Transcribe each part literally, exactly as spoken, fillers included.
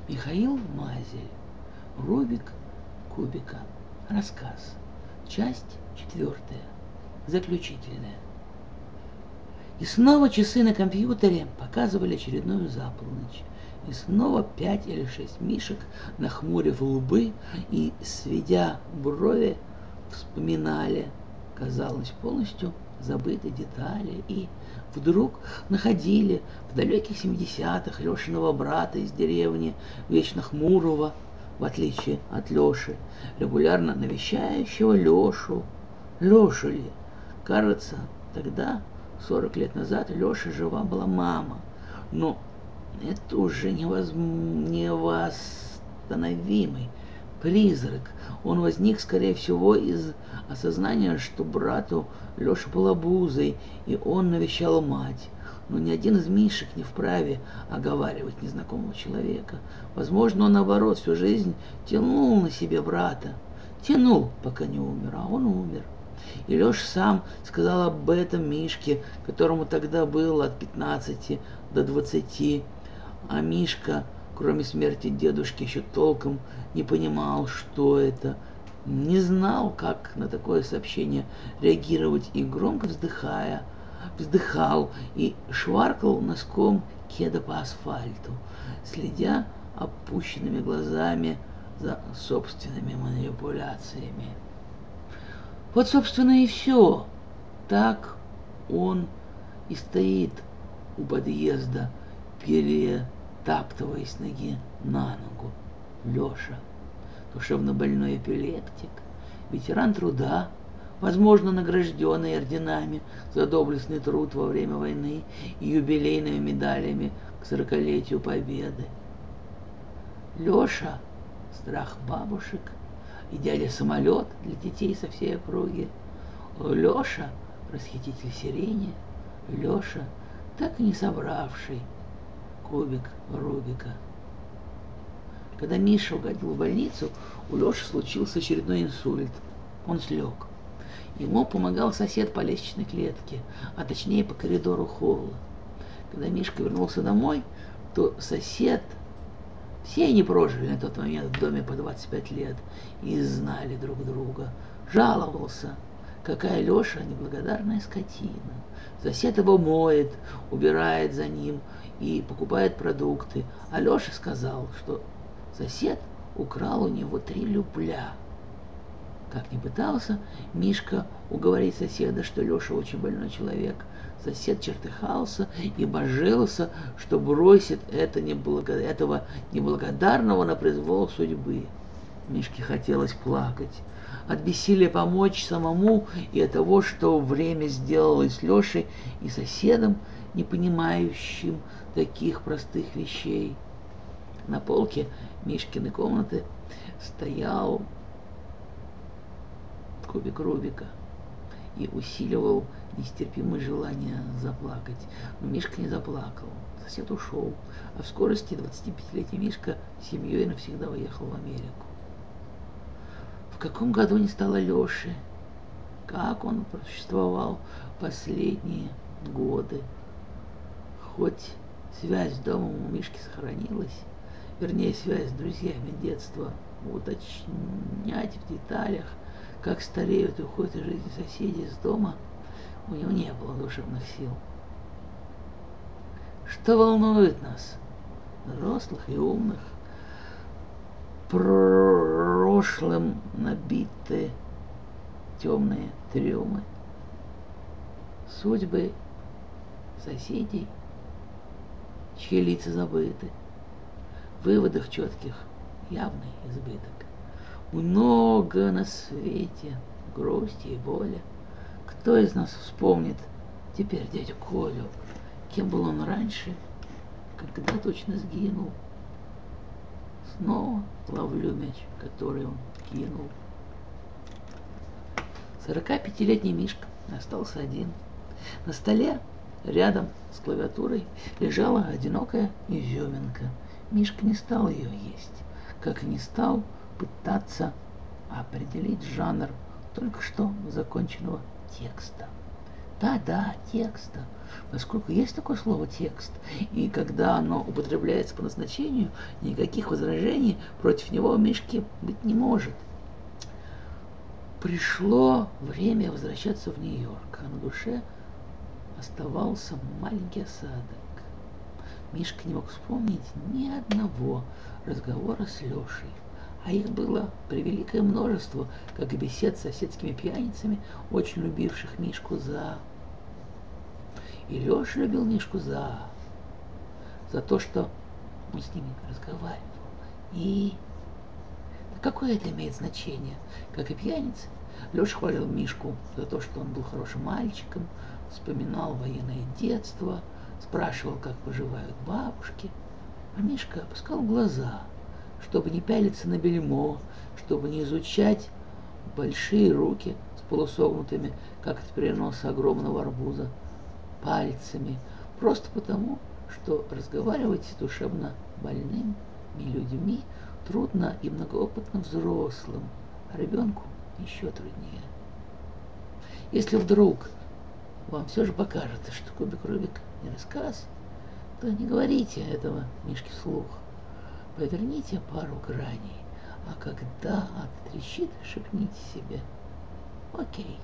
Михаил Мазель. Рубик кубика. Рассказ. Часть четвертая. Заключительная. И снова часы на компьютере показывали очередную заполночь. И снова пять или шесть мишек, нахмурив лбы и сведя брови, вспоминали, казалось, полностью забытые детали, и вдруг находили в далеких семидесятых Лешиного брата из деревни вечно хмурого, в отличие от Леши, регулярно навещающего Лешу. Лешу ли? Кажется, тогда, сорок лет назад, Леше жива была мама. Но это уже невоз... невосстановимый призрак. Он возник, скорее всего, из осознания, что брату Леша был обузой, и он навещал мать. Но ни один из мишек не вправе оговаривать незнакомого человека. Возможно, он, наоборот, всю жизнь тянул на себе брата. Тянул, пока не умер, а он умер. И Леша сам сказал об этом Мишке, которому тогда было от пятнадцати до двадцати. А Мишка, кроме смерти дедушки, еще толком не понимал, что это. Не знал, как на такое сообщение реагировать, и громко вздыхая, вздыхал и шваркал носком кеда по асфальту, следя опущенными глазами за собственными манипуляциями. Вот, собственно, и все. Так он и стоит у подъезда, перетаптываясь ноги на ногу. Леша, душевно больной эпилептик, ветеран труда, возможно, награжденный орденами за доблестный труд во время войны и юбилейными медалями к сорокалетию Победы. Леша, страх бабушек и дядя самолет для детей со всей округи. Леша, расхититель сирени. Леша, так и не собравший кубик Рубика. Когда Миша угодил в больницу, у Леши случился очередной инсульт. Он слег. Ему помогал сосед по лестничной клетке, а точнее по коридору холла. Когда Мишка вернулся домой, то сосед... Все они прожили на тот момент в доме по двадцать пять лет и знали друг друга. Жаловался, какая Леша неблагодарная скотина. Сосед его моет, убирает за ним и покупает продукты. А Леша сказал, что сосед украл у него три рубля. Как ни пытался Мишка уговорить соседа, что Леша очень больной человек, сосед чертыхался и божился, что бросит это неблаго... этого неблагодарного на произвол судьбы. Мишке хотелось плакать. От бессилия помочь самому и от того, что время сделалось с Лешей и соседом, не понимающим таких простых вещей. На полке Мишкиной комнаты стоял кубик Рубика и усиливал нестерпимое желание заплакать. Но Мишка не заплакал. Сосед ушел, а в скорости двадцатипятилетний Мишка с семьей навсегда уехал в Америку. В каком году не стало Леши? Как он просуществовал последние годы? Хоть связь с домом у Мишки сохранилась, вернее, связь с друзьями детства, уточнять в деталях, как стареют и уходят из жизни соседи из дома, у него не было душевных сил. Что волнует нас, взрослых и умных, прошлым набитые темные трюмы, судьбы соседей, чьи лица забыты, выводов четких явный избыток. Много на свете грусти и боли. Кто из нас вспомнит теперь дядю Колю? Кем был он раньше? Когда точно сгинул? Снова ловлю мяч, который он кинул. Сорокапятилетний Мишка остался один. На столе рядом с клавиатурой лежала одинокая изюминка. Мишка не стал ее есть, как и не стал пытаться определить жанр только что законченного текста. Да, да, текста. Поскольку есть такое слово текст, и когда оно употребляется по назначению, никаких возражений против него у Мишки быть не может. Пришло время возвращаться в Нью-Йорк, а на душе оставался маленький осадок. Мишка не мог вспомнить ни одного разговора с Лешей, а их было превеликое множество, как и бесед с соседскими пьяницами, очень любивших Мишку за... И Леша любил Мишку за... за то, что он с ними разговаривал. И... Да какое это имеет значение? Как и пьяницы, Леша хвалил Мишку за то, что он был хорошим мальчиком, вспоминал военное детство, спрашивал, как поживают бабушки. А Мишка опускал глаза, чтобы не пялиться на бельмо, чтобы не изучать большие руки с полусогнутыми, как от переноса огромного арбуза, пальцами, просто потому, что разговаривать с душевно больными людьми трудно и многоопытным взрослым, а ребенку еще труднее. Если вдруг вам все же покажется, что Кубик Рубик не рассказ, то не говорите этого Мишке вслух. Поверните пару граней, а когда оттрещит, шепните себе: окей,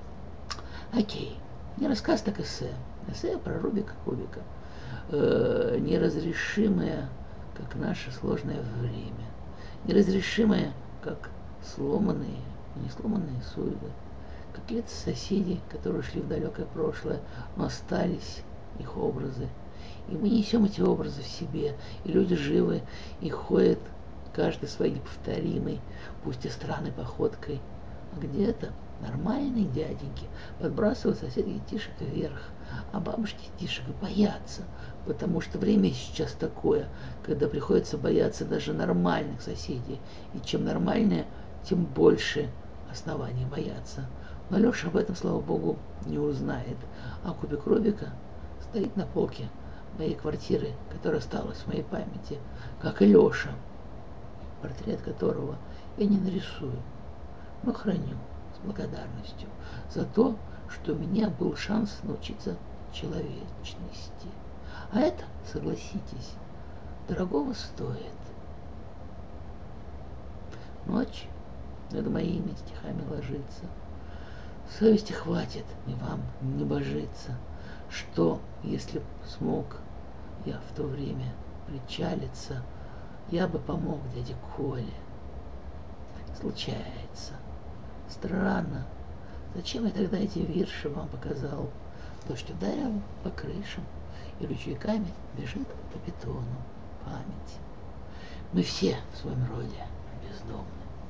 окей, не рассказ, так эссе. Эссе про Рубика Кубика. Э, неразрешимое, как наше сложное время. Неразрешимое, как сломанные, не сломанные судьбы. Как лица соседей, которые ушли в далекое прошлое, но остались их образы. И мы несем эти образы в себе, и люди живы, и ходят каждый своей неповторимой, пусть и странной походкой. А где-то нормальные дяденьки подбрасывают соседей детишек вверх, а бабушки детишек боятся, потому что время сейчас такое, когда приходится бояться даже нормальных соседей. И чем нормальнее, тем больше оснований бояться. Но Леша об этом, слава богу, не узнает. А кубик Рубика стоит на полке моей квартиры, которая осталась в моей памяти, как и Леша, портрет которого я не нарисую, но храню с благодарностью за то, что у меня был шанс научиться человечности. А это, согласитесь, дорогого стоит. Ночь над моими стихами ложится. Совести хватит и вам не божиться. Что, если б смог я в то время причалиться, я бы помог дяде Коле. Случается. Странно. Зачем я тогда эти вирши вам показал? Дождь ударил по крышам и ручейками бежит по бетону память. Мы все в своем роде бездомны.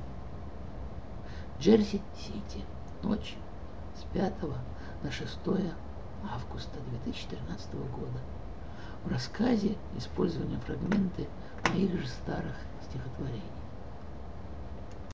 Джерси-Сити. Ночь с пятого на шестое августа две тысячи тринадцатого года. В рассказе использованы фрагменты моих же старых стихотворений.